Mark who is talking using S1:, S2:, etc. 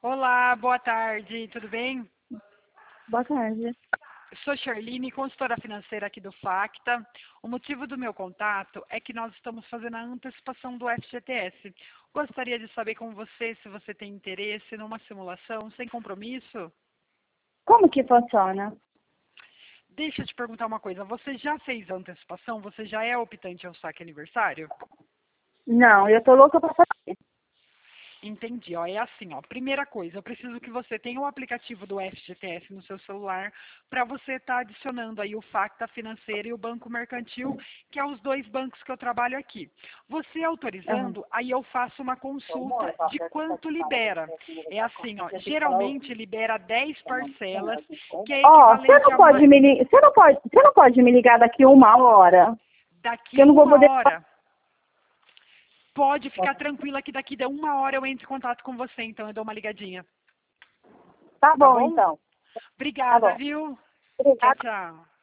S1: Olá, boa tarde, tudo bem?
S2: Boa tarde.
S1: Sou Charline, consultora financeira aqui do Facta. O motivo do meu contato é que nós estamos fazendo a antecipação do FGTS. Gostaria de saber com você se você tem interesse numa simulação sem compromisso.
S2: Como que funciona?
S1: Deixa eu te perguntar uma coisa, você já fez a antecipação? Você já é optante ao saque aniversário?
S2: Não, eu tô louca pra fazer.
S1: Entendi, ó, é assim, ó. Primeira coisa, eu preciso que você tenha o aplicativo do FGTS no seu celular para você estar adicionando aí o Facta Financeira e o Banco Mercantil, que é os dois bancos que eu trabalho aqui. Você
S2: Aham.
S1: autorizando, aí eu faço uma consulta de quanto libera. É assim, ó, geralmente libera 10 parcelas, que é
S2: Ó, você
S1: equivalente
S2: não
S1: a
S2: pode me ligar, você não pode me ligar daqui 1 hora, que
S1: daqui
S2: eu não vou
S1: uma
S2: poder.
S1: hora. Pode ficar tranquila que daqui de uma hora eu entro em contato com você, então eu dou uma ligadinha,
S2: Tá
S1: tá
S2: bom,
S1: bom?
S2: então. Tá
S1: Obrigada,
S2: bom.
S1: viu? Tchau,
S2: Obrigada.
S1: tchau.